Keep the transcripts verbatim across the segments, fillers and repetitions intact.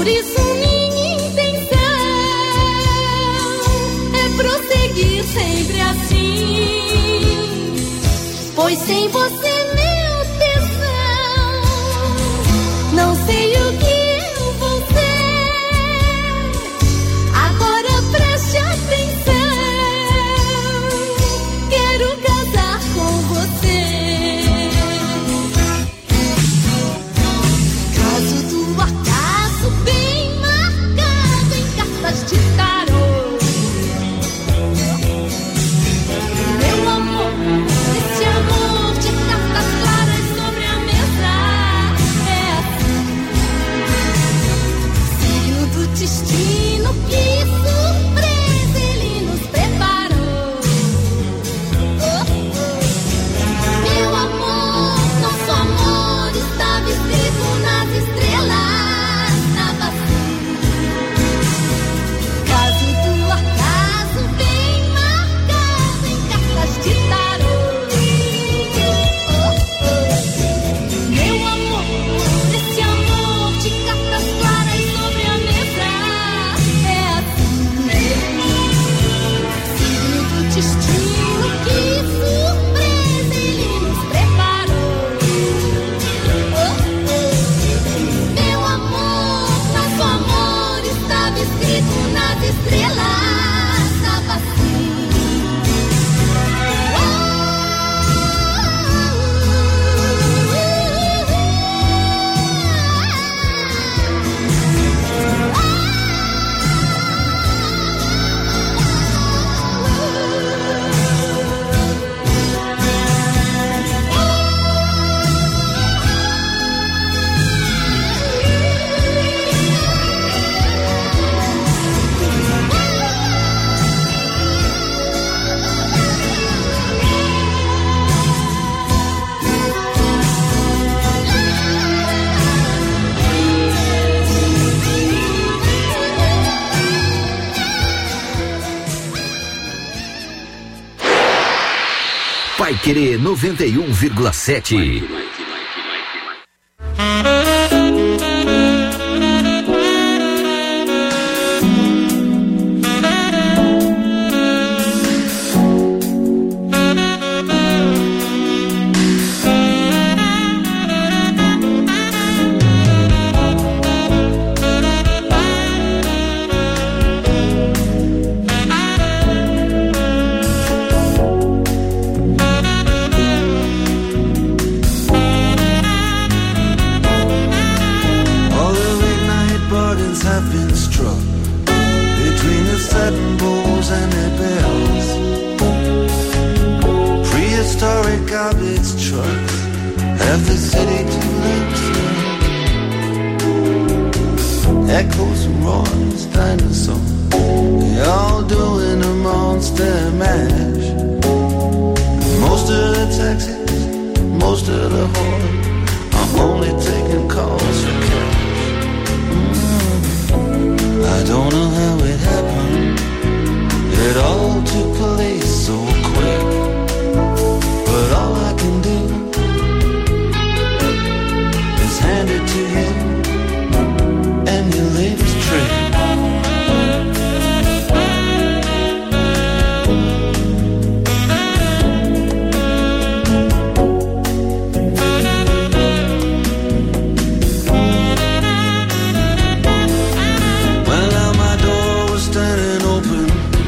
Por isso minha intenção é prosseguir sempre assim, pois sem você meu tesão, não sei o que eu vou ser. Agora preste atenção, quero casar com você. Caso do acaso bem marcado em cartas de tarô, meu amor, esse amor de cartas claras sobre a mesa é assim, filho do destino, que surpresa ele nos preparou. Oh, oh. Meu amor, nosso amor estava escrito nas estrelas, estava assim. Caso do acaso bem marcado em cartas de tarô. Oh, oh. Meu amor, esse amor de cartas claras sobre a mesa é assim, filho do destino, que surpresa ele nos preparou. Oh, oh. Meu amor, nosso amor estava escrito nas estrelas, estava assim. Paiquerê noventa e um vírgula sete. All the midnight bargains have been struck between the satin bowls and their bells. Prehistoric garbage trucks have the city to themselves. Echoes from Ron's dinosaur, they all doing a monster mash. Most of the taxis, most of the whore, I'm only taking calls for cash. I don't know how it happened, it all took place so quick. But all I can do is hand it to you and your latest trick. Well, now my door was standing open,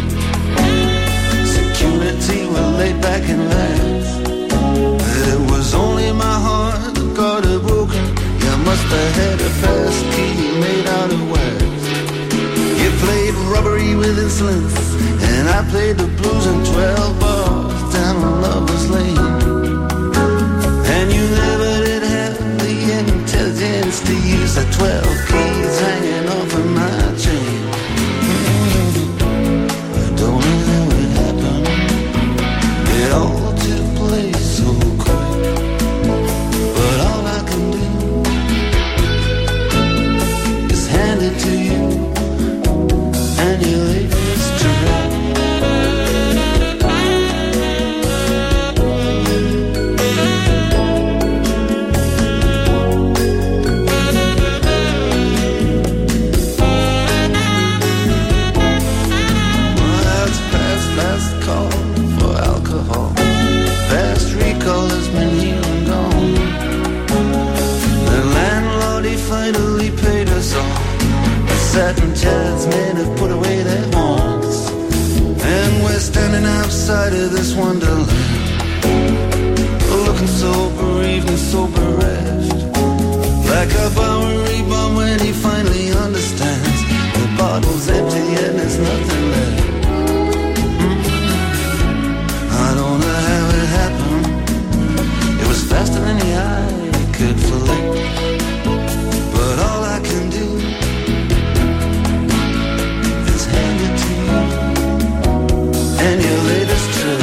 security were laid back and laughed. It was only my heart that got it broken. You must have had a fast key made out of wax. You played robbery with insolence, and I played the blues in twelve bars down on Lover's Lane. And you never did have the intelligence to use the twelve keys hanging off of my chain. I don't know how it happened, it all took place so quick. But all I can do is hand it to you and your latest trick. satin chairs men have put away their horns, and we're standing outside of this wonderland, looking so bereaved and so bereft, like a Bowery bomb when he finally understands the bottle's empty and there's nothing left. I don't know how it happened. It was faster than the eye could flick. But all I can do is hand it to you and your latest trick.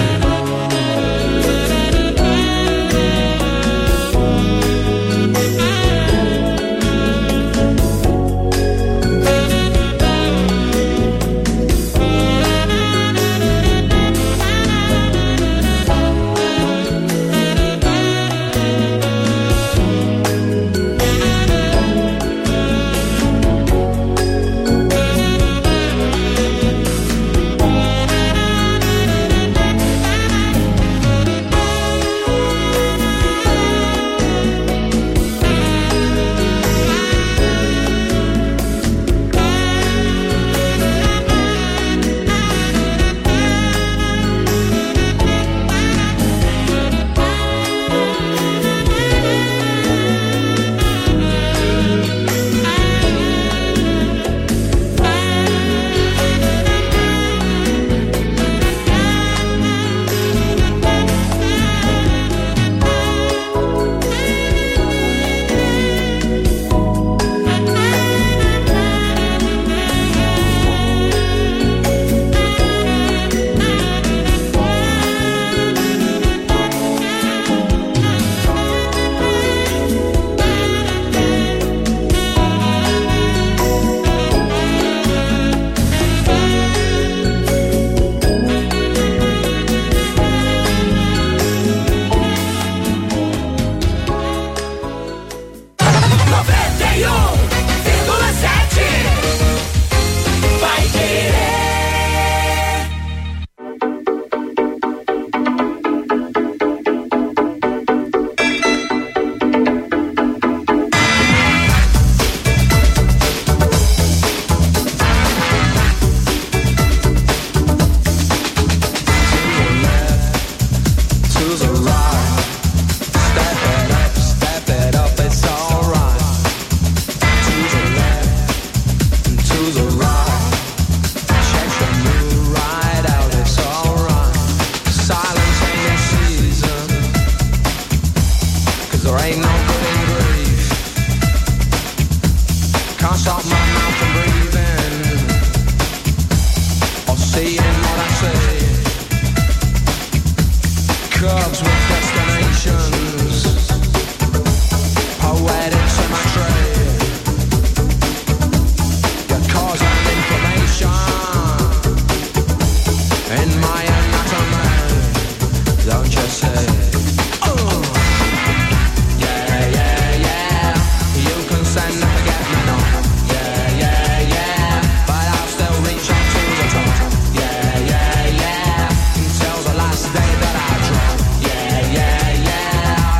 Yeah, yeah, yeah.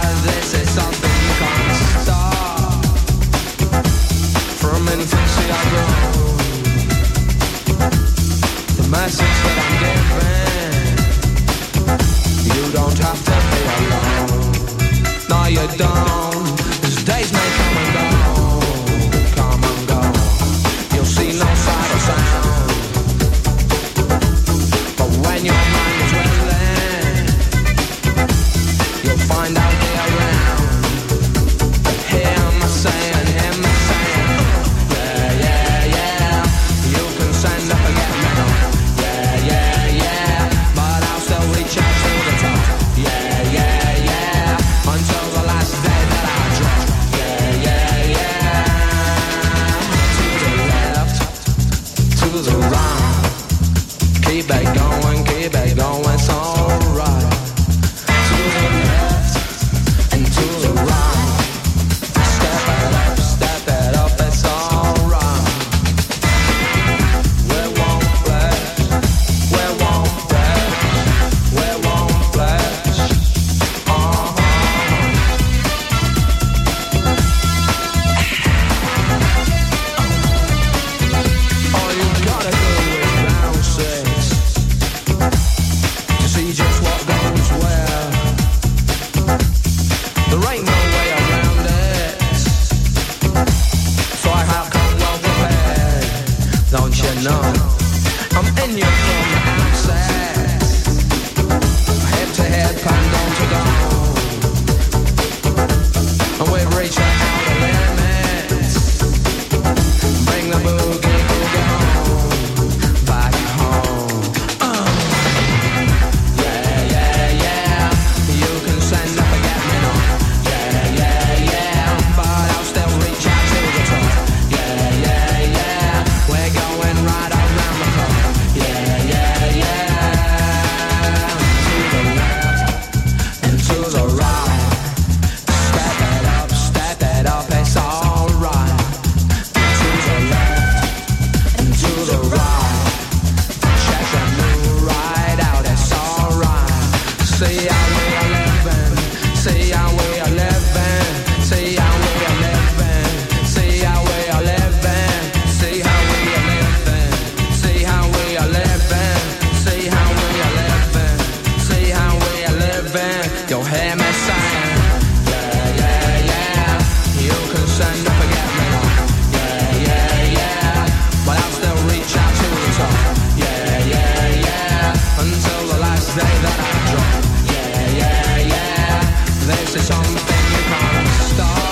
loose and never get me on. Yeah, yeah, yeah, but I'll still reach out to the top. Yeah, yeah, yeah, until the last day that I drop. Yeah, yeah, yeah, this is something you can't stop.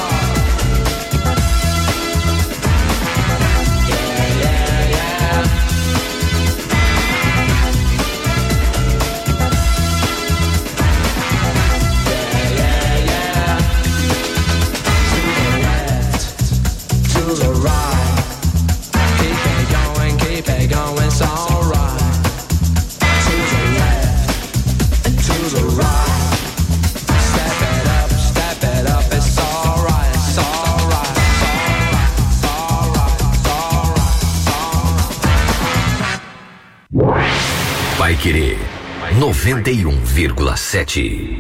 Paiquerê noventa e um vírgula sete.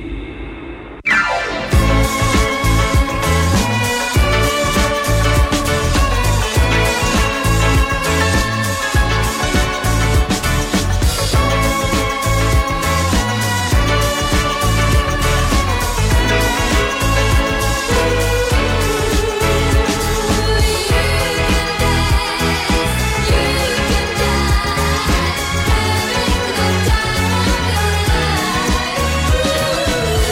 You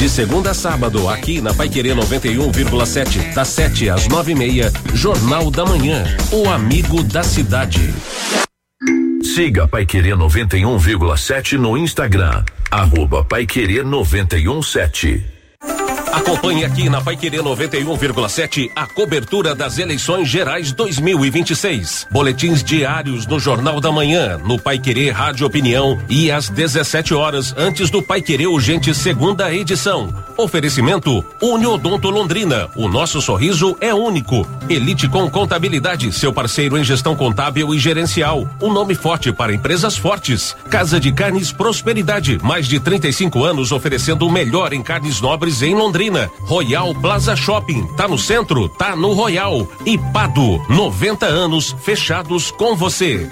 De segunda a sábado, aqui na Paiquerê noventa e um vírgula sete, das sete às nove e meia, Jornal da Manhã, o amigo da cidade. Siga Paiquerê noventa e um vírgula sete no Instagram, arroba Paiquerê noventa e um sete. Acompanhe aqui na Paiquerê noventa e um vírgula sete a cobertura das eleições gerais dois mil e vinte e seis. Boletins diários no Jornal da Manhã, no Paiquerê Rádio Opinião e às dezessete horas antes do Paiquerê Urgente segunda edição. Oferecimento Uniodonto Londrina. O nosso sorriso é único. Elite com Contabilidade, seu parceiro em gestão contábil e gerencial. Um nome forte para empresas fortes. Casa de Carnes Prosperidade, mais de trinta e cinco anos oferecendo o melhor em carnes nobres em Londrina. Royal Plaza Shopping, tá no centro, tá no Royal. E Pado, noventa anos fechados com você.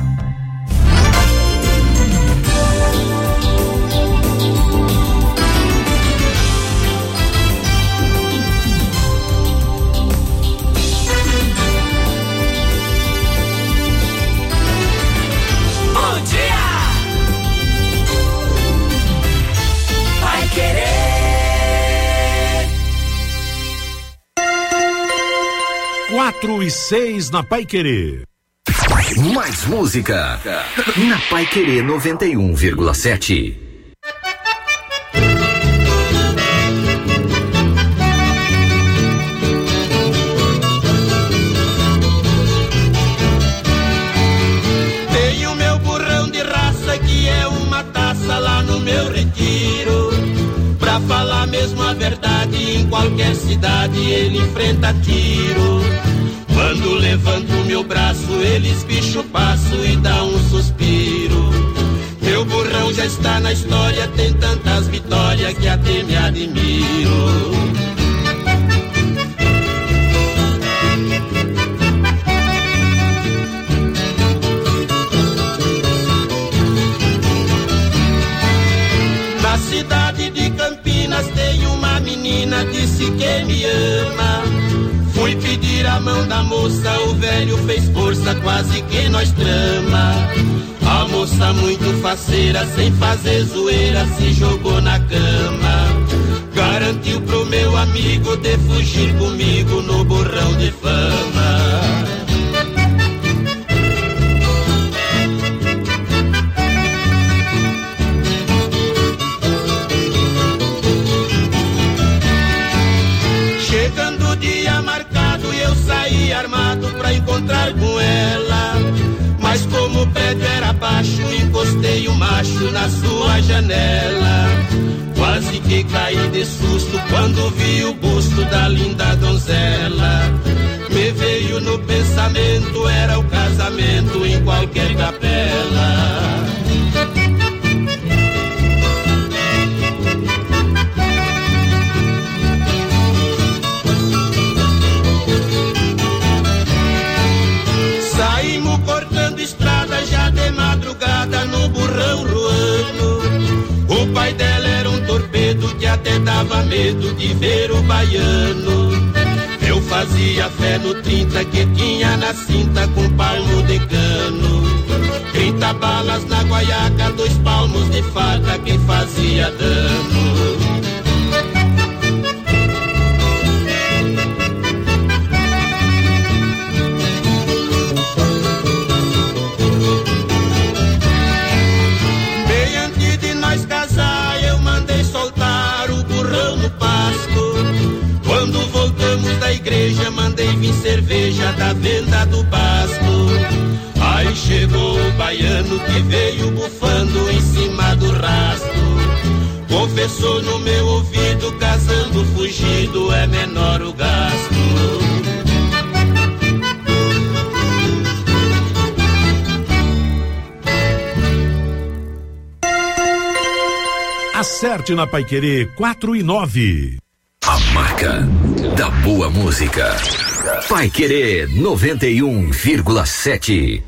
Quatro e seis na Paiquerê. Mais música na Paiquerê noventa e um vírgula sete. Tenho meu burrão de raça que é uma taça lá no meu retiro. Pra falar mesmo a verdade, em qualquer cidade ele enfrenta tiro. Quando levanto meu braço, ele espicha o passo e dá um suspiro. Meu burrão já está na história, tem tantas vitórias que até me admiro. Na cidade de Campinas tem uma menina, disse que me ama. Fui pedir a mão da moça, o velho fez força, quase que nós trama. A moça muito faceira, sem fazer zoeira, se jogou na cama. Garantiu pro meu amigo de fugir comigo no burrão de fama. Armado pra encontrar com ela, mas como o prédio era baixo, encostei o macho na sua janela. Quase que caí de susto quando vi o busto da linda donzela. Me veio no pensamento, era o casamento em qualquer capela. No burrão ruano, o pai dela era um torpedo que até dava medo de ver o baiano. Eu fazia fé no trinta que tinha na cinta com palmo de cano. Trinta balas na guaiaca, dois palmos de faca que fazia dano. Igreja, mandei vir cerveja da venda do basto. Aí chegou o baiano que veio bufando em cima do rastro. Confessou no meu ouvido, casando fugido é menor o gasto. Acerte na Paiquerê quatro e nove. A marca da boa música. Paiquerê noventa e um vírgula sete.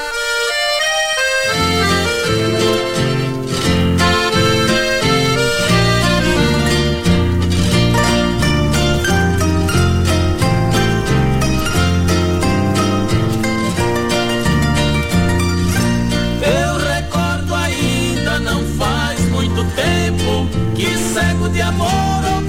Eu recordo ainda, não faz muito tempo, que cego de amor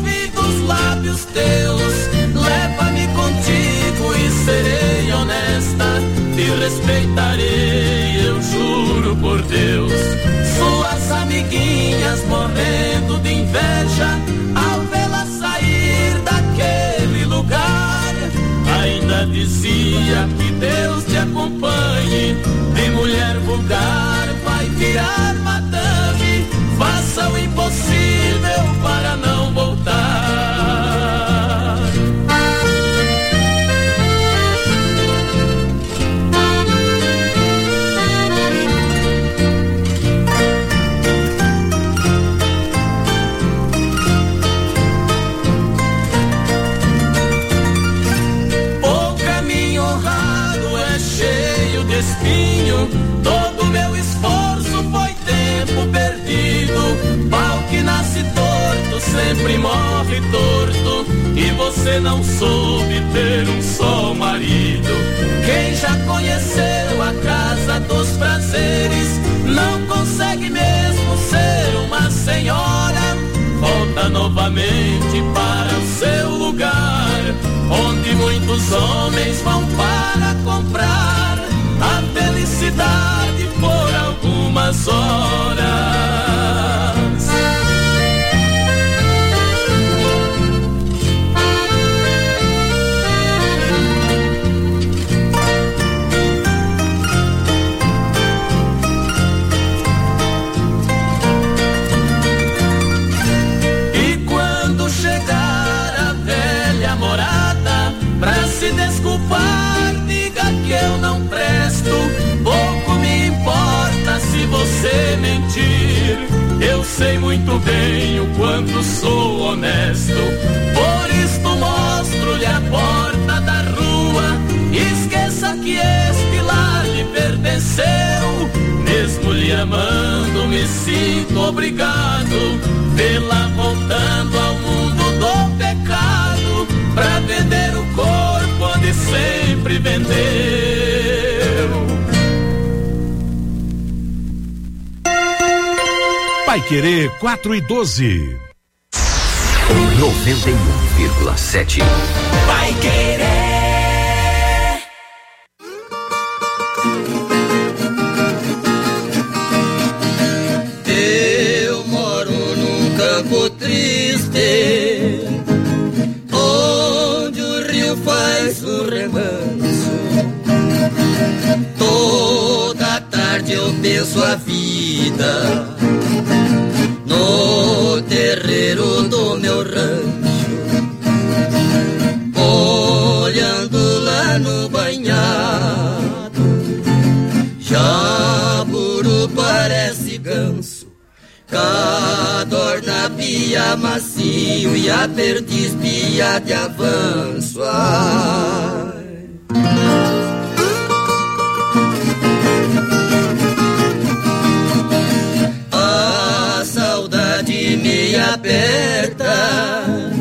lábios teus. Leva-me contigo e serei honesta, te respeitarei, eu juro por Deus. Suas amiguinhas morrendo de inveja ao vê-la sair daquele lugar, ainda dizia que Deus te acompanhe. De mulher vulgar vai virar madame, faça o impossível para não voltar. Espinho, todo meu esforço foi tempo perdido. Pau que nasce torto sempre morre torto, e você não soube ter um só marido. Quem já conheceu a casa dos prazeres não consegue mesmo ser uma senhora. Volta novamente para o seu lugar, onde muitos homens vão para comprar a felicidade por algumas horas. E quando chegar a velha morada, pra se desculpar, diga que eu não presto. Pouco me importa se você mentir, eu sei muito bem o quanto sou honesto. Por isto mostro-lhe a porta da rua, esqueça que este lar lhe pertenceu. Mesmo lhe amando, me sinto obrigado, vê-la voltando ao mundo do pecado, pra vender o corpo onde sempre vendeu. Paiquerê quatro e doze. noventa e um vírgula sete. Paiquerê. Eu moro num campo triste, onde o rio faz o remanso. Toda tarde eu penso a vida no terreiro do meu rancho, olhando lá no banhado, jaburu parece ganso, cadorna pia macio e a perdiz pia de avanço. Ai. Me aperta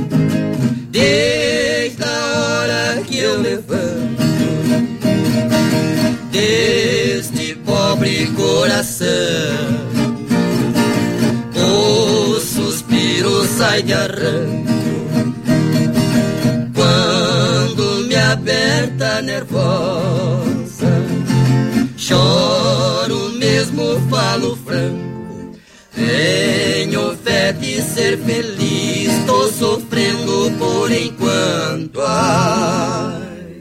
desde a hora que eu levanto deste pobre coração. O suspiro sai de arranco quando me aperta nervosa. Choro mesmo, falo franco, tenho fé de ser feliz, tô sofrendo por enquanto. Ai.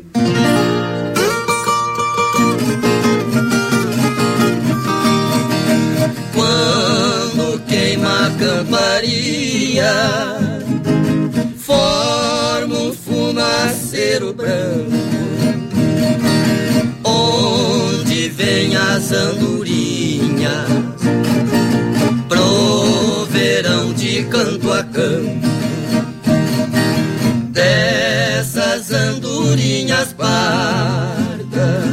Quando queima a camparia, forma um fumaceiro branco, onde vem as andorinhas pro verão de canto a canto. Dessas andorinhas pardas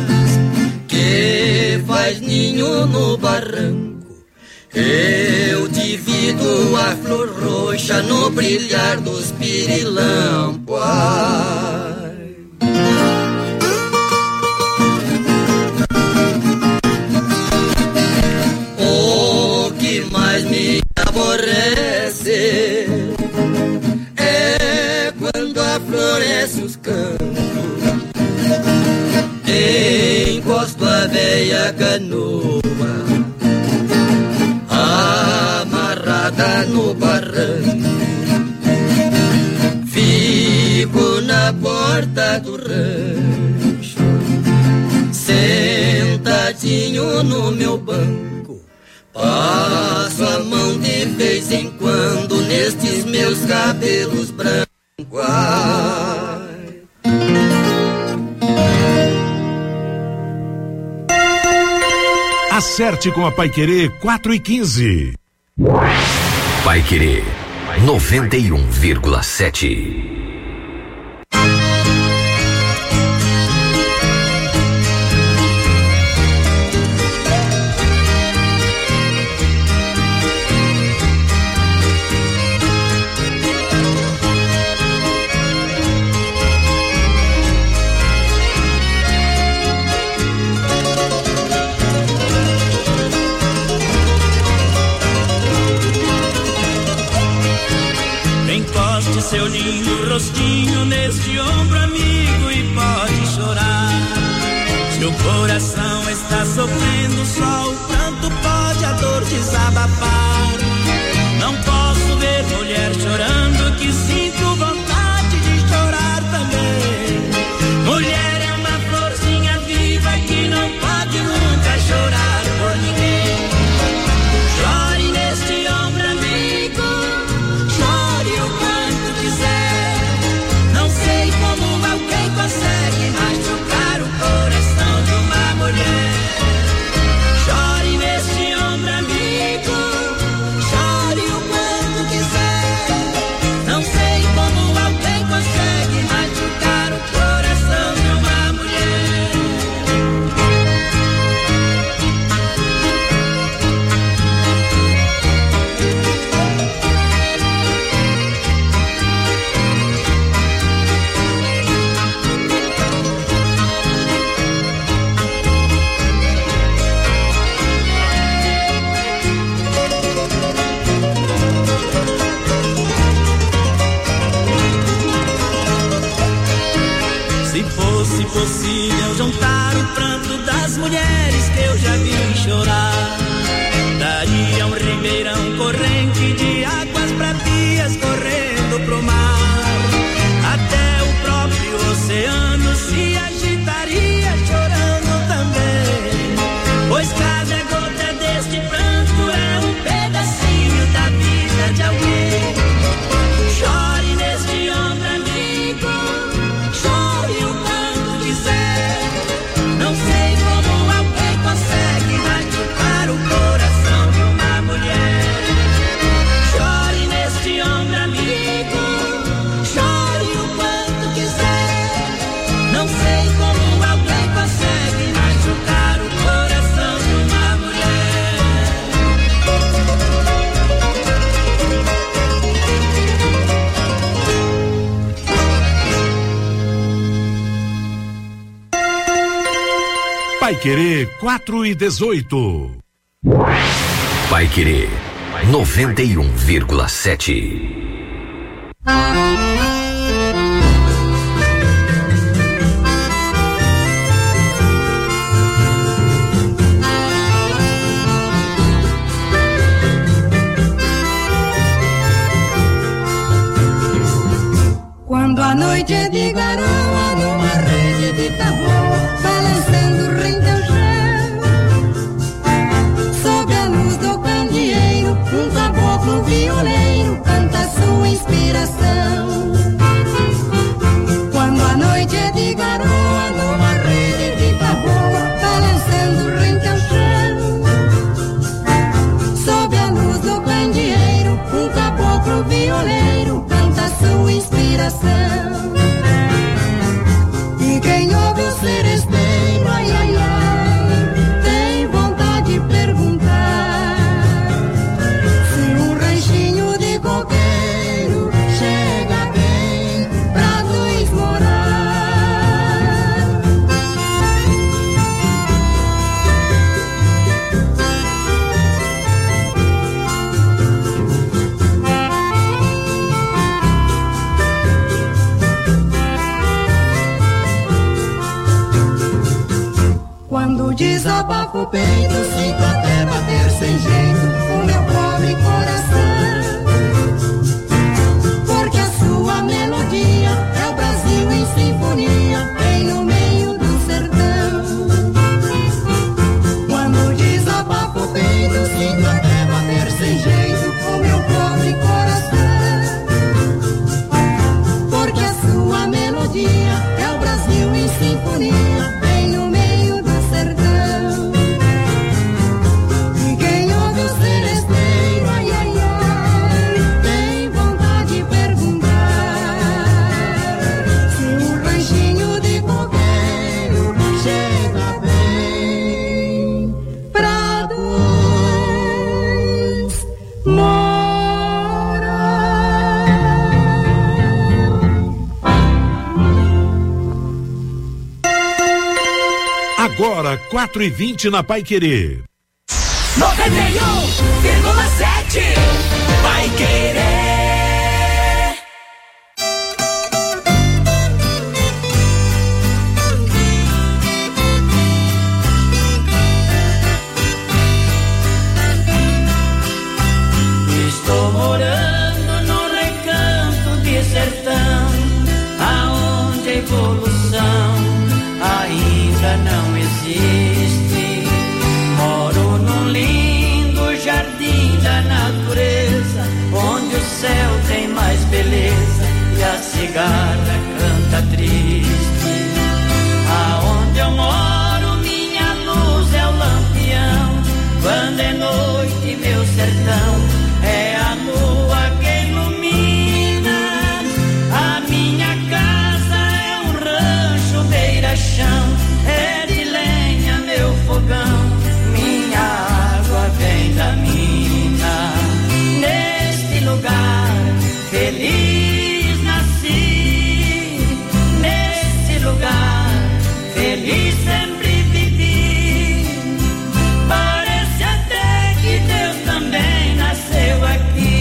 que faz ninho no barranco, eu divido a flor roxa no brilhar dos pirilampos. Me aborrece é desce os campos, encosto a veia canoa amarrada no barranco, fico na porta do rancho, sentadinho no meu banco, passo a mão de vez em quando nestes meus cabelos brancos. Ai. Acerte com a Paiquerê quatro e quinze. Paiquerê noventa e um vírgula sete. Seu lindo rostinho neste ombro amigo e pode chorar. Seu coração está sofrendo, só o pranto pode a dor desabafar. Não posso ver mulher chorando, que sinto vontade de chorar também. Mulher é uma florzinha viva que não pode nunca chorar por ninguém. Chore neste ombro amigo, chore o quanto quiser. Não sei como alguém consegue machucar o coração de uma mulher. Chore neste ombro amigo, chore o quanto quiser. Não sei como alguém consegue machucar o coração de uma mulher. Se fosse possível juntar o pranto das mulheres que eu já vi chorar, daria um ribeirão corrente de águas bravias correndo pro mar. Até o próprio oceano se agitaria chorando também, pois cada gota deste pranto é um pedacinho da vida de alguém. Chore neste ombro amigo, chore o quanto quiser. Não sei como alguém consegue machucar o coração de uma mulher. Chore neste ombro amigo, chore o quanto quiser. Não sei como alguém consegue machucar o coração de uma mulher. Paiquerê quatro e dezoito. Paiquerê noventa e um vírgula sete. Quando a noite é de garoa numa rede de tambor, balançando rente ao chão, sob a luz do candeeiro, um caboclo violeiro canta sua inspiração. Quando a noite é de garoa numa rede de tambor, balançando rente ao chão, sob a luz do candeeiro, um caboclo violeiro canta sua inspiração. E quem ouve o seresteiro, ai, ai, ai, tem vontade de perguntar se um ranchinho de coqueiro chega bem pra dois morar. melodia, é o Brasil em sinfonia, bem no meio do sertão. E quem ouve o seresteiro, ai, ai, ai, tem vontade de perguntar se um ranchinho de coqueiro chega bem pra dois morar. Agora, quatro e vinte na Paiquerê. noventa e um vírgula sete Paiquerê. Estou morando num recanto de sertão, aonde a evolução ainda não existe. Moro num lindo jardim da natureza, onde o céu tem mais beleza e a cigarra canta triste. Aonde eu moro, minha luz é o lampião. Quando é noite, meu sertão é a lua que ilumina. A minha casa é um rancho beira-chão, é de lenha meu fogão, minha água vem da mina. Neste lugar feliz nasci, nesse lugar feliz sempre vivi. Parece até que Deus também nasceu aqui.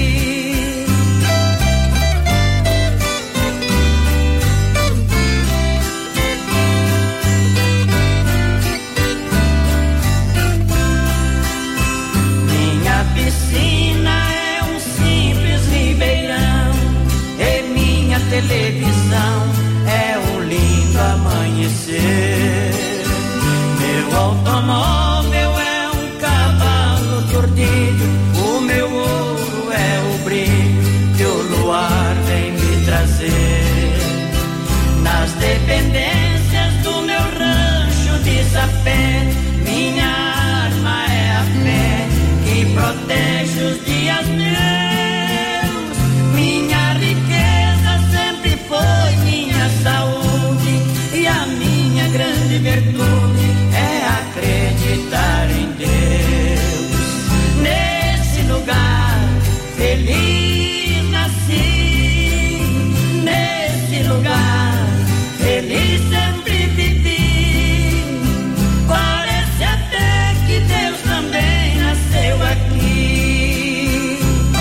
Minha piscina é um simples ribeirão, e minha televisão é um lindo amanhecer. Meu automóvel é um cavalo tordilho, o meu ouro é o brilho que o luar vem me trazer. Nas dependências do meu rancho de sapé, minha arma é a fé que protege os dias meus. Minha riqueza sempre foi minha saúde, e a minha grande virtude é acreditar em Deus. Nesse lugar feliz nasci, nesse lugar feliz sempre vivi. Parece até que Deus também nasceu aqui.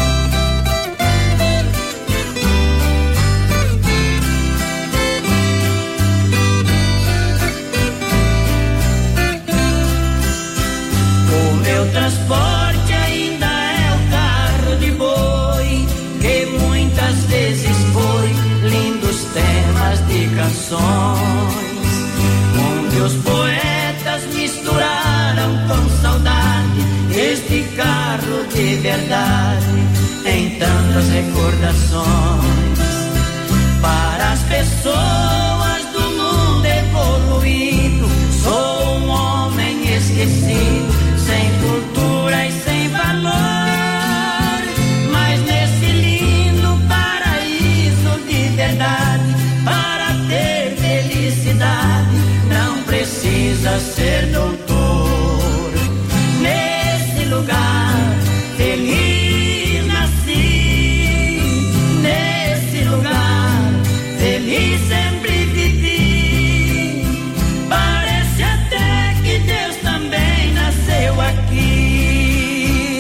O meu transporte ainda é o carro de boi, que muitas vezes foi lindos temas de canções, onde os poetas misturaram com saudade este carro de verdade em tantas recordações. Para as pessoas do mundo evoluído, sou um homem esquecido, sem cultura e sem valor. Mas nesse lindo paraíso de verdade, para ter felicidade, não precisa ser doutor. Nesse lugar feliz nasci, nesse lugar feliz sempre vivi. Parece até que Deus também nasceu aqui.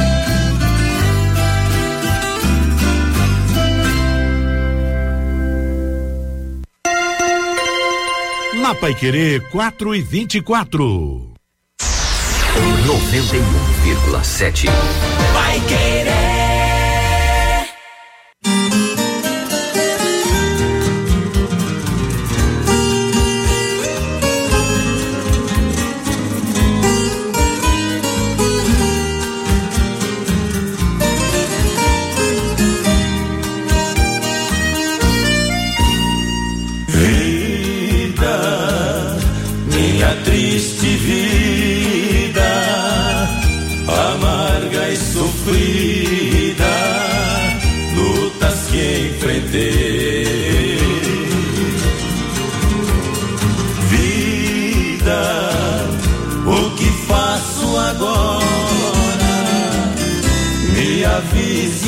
Na Paiquerê quatro e vinte e quatro. noventa e um vírgula sete. Paiquerê.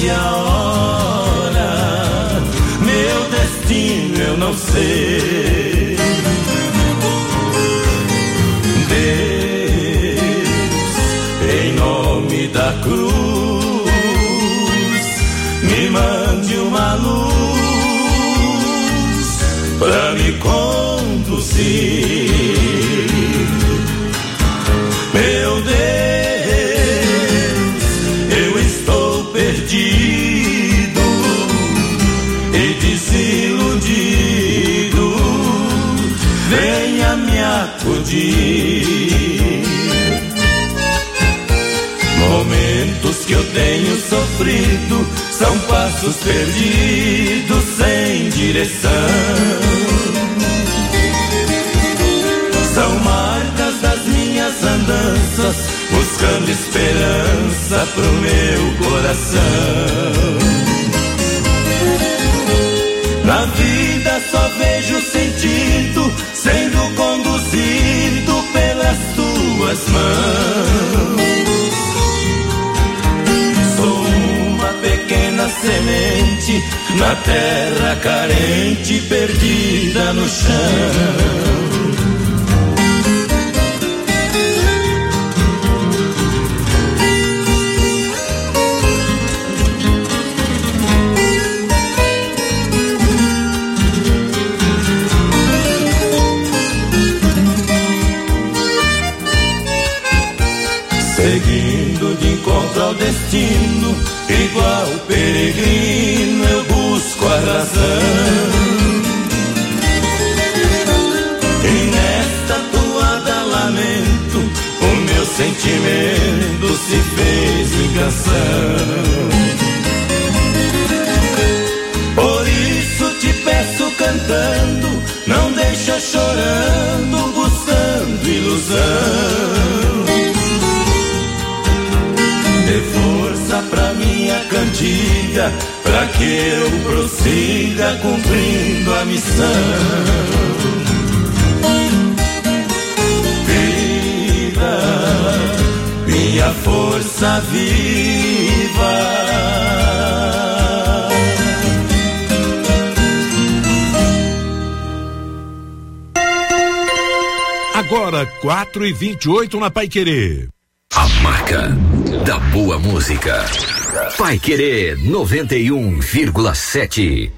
e a hora, meu destino eu não sei. Deus, em nome da cruz, me mande uma luz pra me conduzir. Meu Deus, eu estou perdido e desiludido, venha me acudir. Momentos que eu tenho sofrido são passos perdidos sem direção, são marcas das minhas andanças, buscando esperança pro meu coração. Na vida só vejo sentido sendo conduzido pelas tuas mãos. Sou uma pequena semente na terra carente, perdida no chão. Seguindo de encontro ao destino, igual peregrino eu busco a razão. E nesta toada lamento, o meu sentimento se fez em canção. Por isso te peço cantando, não deixa chorando, buscando ilusão. Dê força pra minha cantiga, pra que eu prossiga cumprindo a missão. Viva, minha força viva. Agora, quatro e vinte e oito na Paiquerê. A marca da boa música. Paiquerê noventa e um vírgula sete.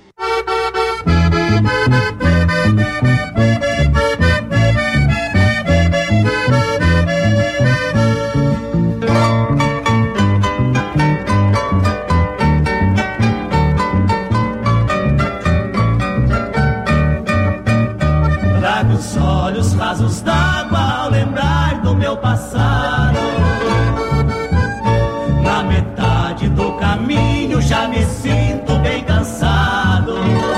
Trago os olhos rasos d'água ao lembrar do meu passado. Na metade do caminho já me sinto bem cansado.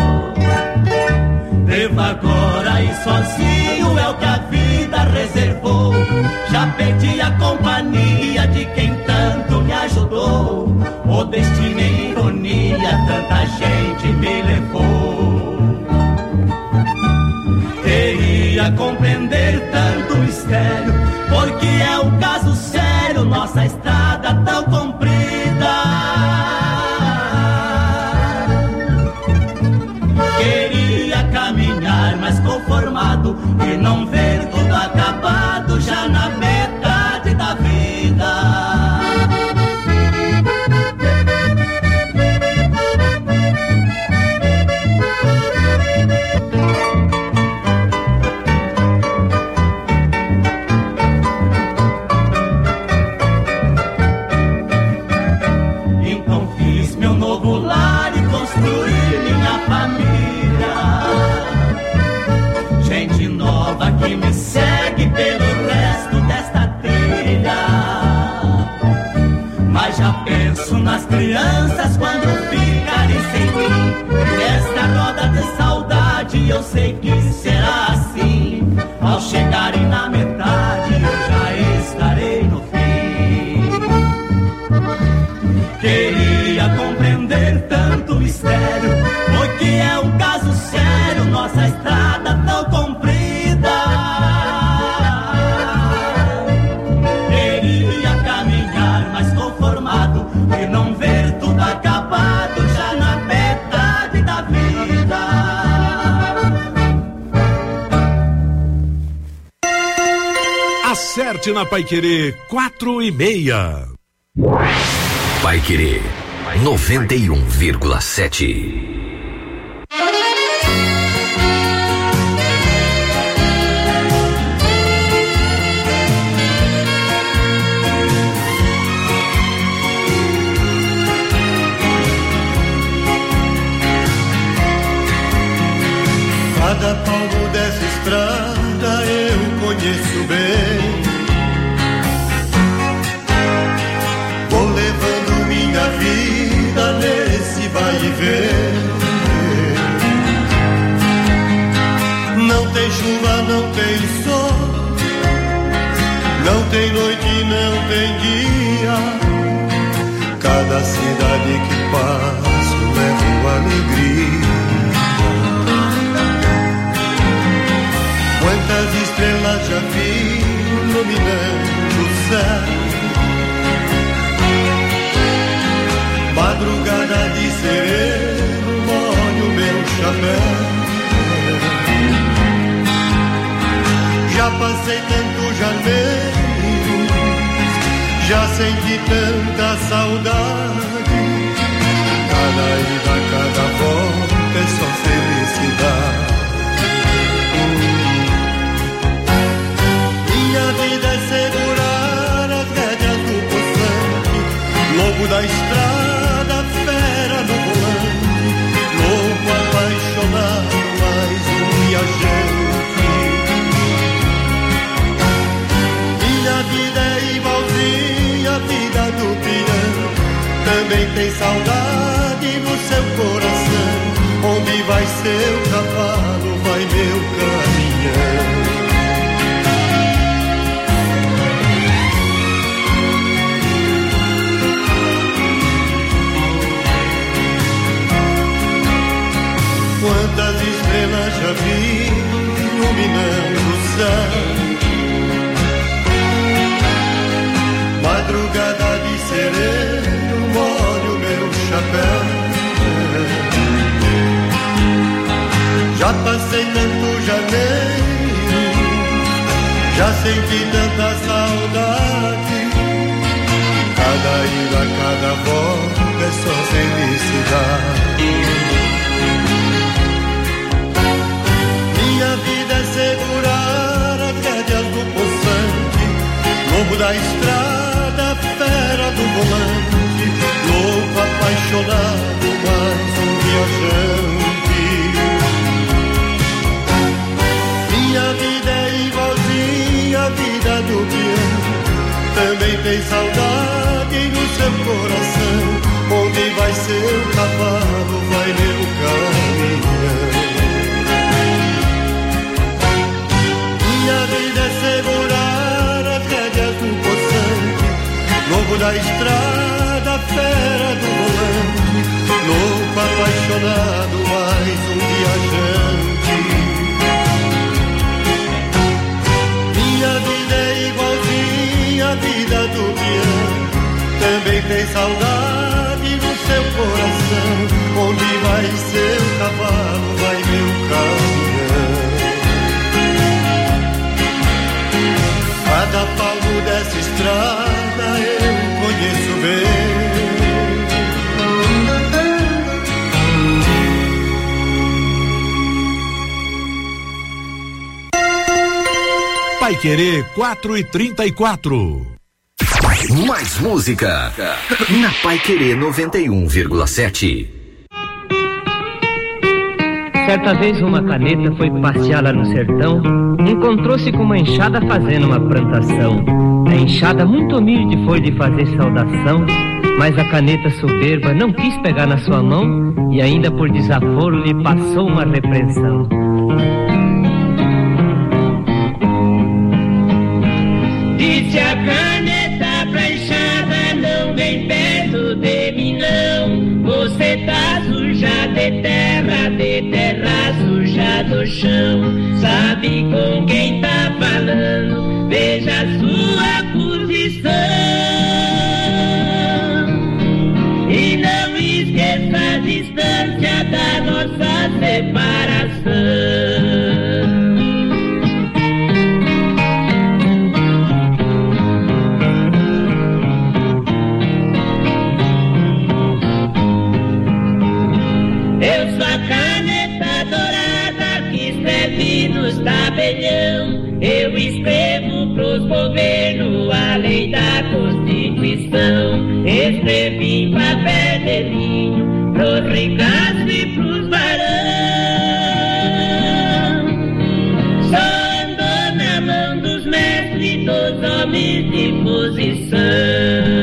Devo agora ir sozinho, é o que a vida reservou. Já perdi a companhia de quem tanto me ajudou. O destino em ironia, tanta gente me levou. Queria compreender tanto mistério, porque é um caso sério, nossa estrada tão comprida. Queria caminhar mais conformado e não ver tudo acabado já na metade da vida. Que me segue pelo resto desta trilha. Mas já penso nas crianças quando ficarem sem mim. Nesta roda de saudade eu sei que será assim. Ao chegarem na metade eu já estarei no fim. Queria compreender tanto mistério, porque é um caso sério, nossa estrada tão comprida. Queria caminhar mais conformado e não ver tudo acabar. Acerte na Paiquerê quatro e meia. Paiquerê noventa e um vírgula sete. Cada palmo dessa estrada eu conheço bem. Vou levando minha vida nesse vai e vem. Não tem chuva, não tem sol, não tem noite, não tem dia. Cada cidade que passo levo alegria. Quantas estrelas já vi iluminando o céu. Madrugada de sereno molho meu chapéu. Já passei tanto janeiro, já senti tanta saudade. Cada ida, cada volta é só felicidade. Minha vida é segurar as rédeas do poçante, lobo da estrada, fera no volante, louco apaixonado, mais um viajante. Minha vida é igualzinha a vida do piano, também tem saudade no seu coração. Onde vai seu cavalo, vai meu caminhão. Quantas estrelas já vi iluminando o céu. Madrugada de sereno molho meu chapéu. Já passei tanto janeiro, já senti tanta saudade. Cada ida, cada volta é só felicidade. Minha vida é segurar as rédeas do poçante, lobo da estrada, fera do volante, louco apaixonado, mais um viajante. Minha vida é igualzinha a vida do piano, também tem saudade no seu coração. Onde vai seu cavalo, vai meu caminhão. Minha vida é segurar as rédeas do poçante, lobo da estrada, fera do volante, louco apaixonado, mais um viajante. Minha vida é igualzinha a vida do piano, também tem saudade no seu coração. Onde vai seu cavalo, vai meu caminhão. Cada palmo dessa estrada eu conheço bem. Paiquerê quatro e trinta e quatro. Mais música na Paiquerê noventa e um vírgula sete. Certa vez uma caneta foi passear lá no sertão, encontrou-se com uma enxada fazendo uma plantação. A enxada muito humilde foi de fazer saudação, mas a caneta soberba não quis pegar na sua mão e ainda por desaforo lhe passou uma repreensão. Disse a caneta pra enxada, não vem perto de mim não. Você tá suja de terra, de terra suja do chão. Sabe com quem tá falando, veja a sua posição. E não esqueça a distância da nossa separação. Eu escrevo pros governos a lei da Constituição. Escrevi em papel de linho pros ricaços e pros barão. Só andou na mão dos mestres, dos homens de posição.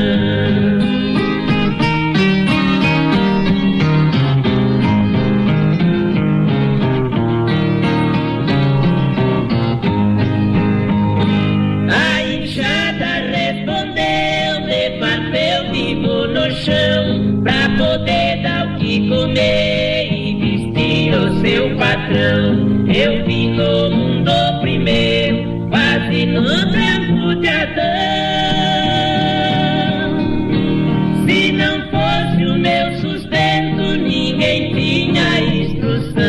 Pra poder dar o que comer e vestir o seu patrão. Eu vi no mundo primeiro, quase no tempo de Adão. Se não fosse o meu sustento, ninguém tinha instrução.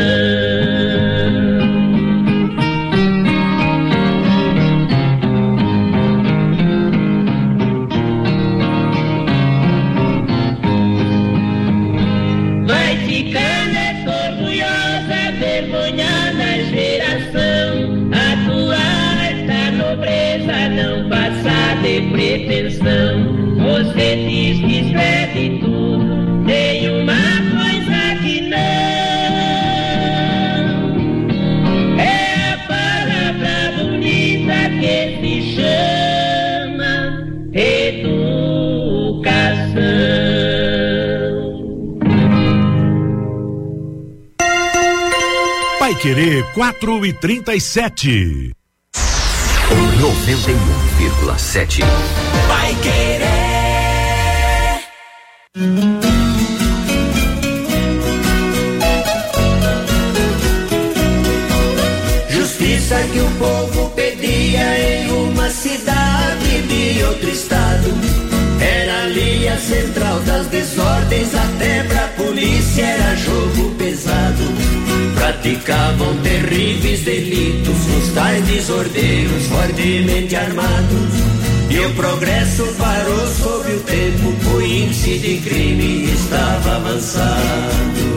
Pretensão, você diz que escreve tudo, tem uma coisa que não, é a palavra bonita que se chama educação. Paiquerê quatro e trinta e sete. noventa e um vírgula sete. Paiquerê. Justiça que o povo pedia em uma cidade de outro estado. Era ali a central das desordens, até pra polícia era jogo pesado. Praticavam terríveis delitos os tais desordeiros fortemente armados. E o progresso parou sob o tempo, o índice de crime estava avançado.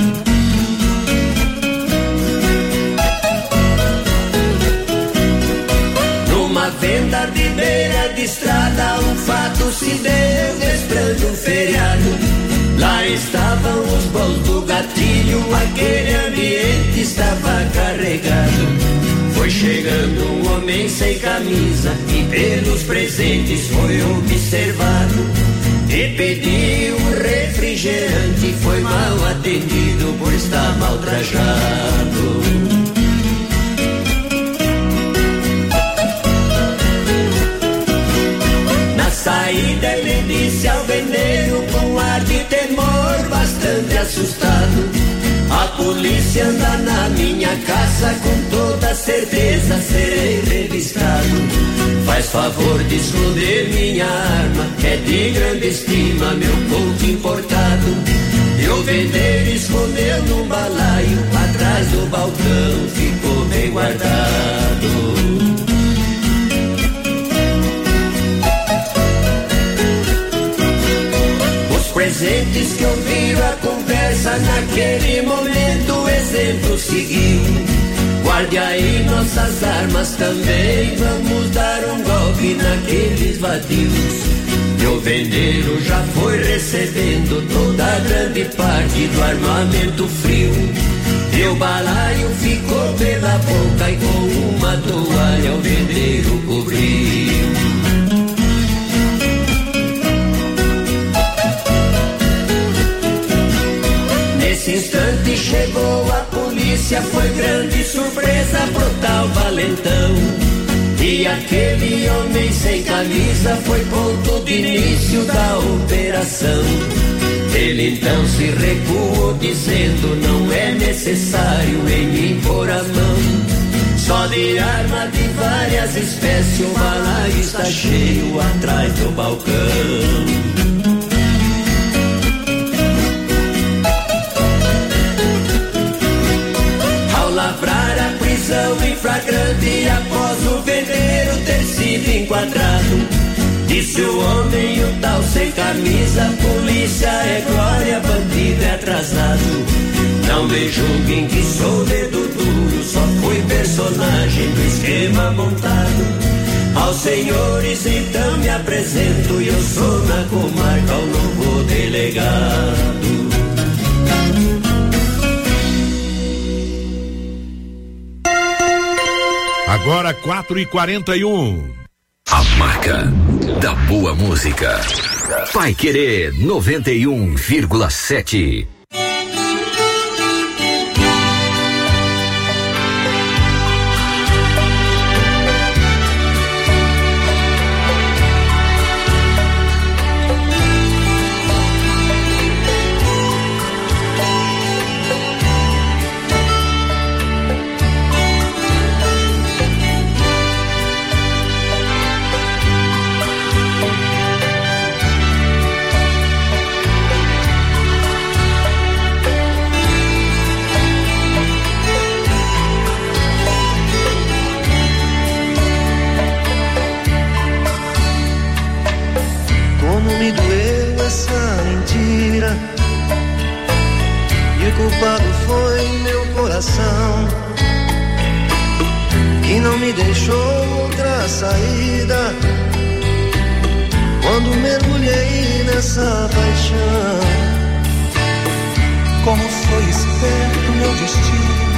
Numa venda de beira de estrada, um fato se deu, desprando um feriado. Lá estavam os bons do gatilho, aquele ambiente estava carregado. Foi chegando um homem sem camisa e pelos presentes foi observado. E pediu um refrigerante, foi mal atendido por estar mal trajado. Na saída ele disse ao vendeiro com ar de temor, bastante assustado: a polícia anda na minha casa, com toda certeza serei revistado. Faz favor de esconder minha arma, é de grande estima meu pouco importado. E o vendeiro escondeu num balaio, atrás do balcão ficou bem guardado. Presentes que ouviram a conversa naquele momento, o exemplo seguiu. Guarde aí nossas armas também, vamos dar um golpe naqueles vadios. E o vendeiro já foi recebendo toda a grande parte do armamento frio. E o balaio ficou pela boca e com uma toalha o vendeiro cobriu. Nesse instante chegou a polícia, foi grande surpresa pro tal valentão. E aquele homem sem camisa foi ponto de início da operação. Ele então se recuou dizendo: não é necessário em mim pôr a mão. Só de arma de várias espécies o balaio está cheio atrás do balcão. Lavrar a prisão em flagrante após o vendeiro ter sido enquadrado. Disse o homem, o tal sem camisa: polícia é glória, bandido é atrasado. Não me julguem que sou dedo duro, só fui personagem personagem do esquema montado. Aos senhores então me apresento, e eu sou na comarca o novo delegado. Agora quatro e quarenta e um. A marca da boa música. Paiquerê noventa e um vírgula sete. Me doeu essa mentira, e o culpado foi meu coração, que não me deixou outra saída quando mergulhei nessa paixão. Como foi esperto meu destino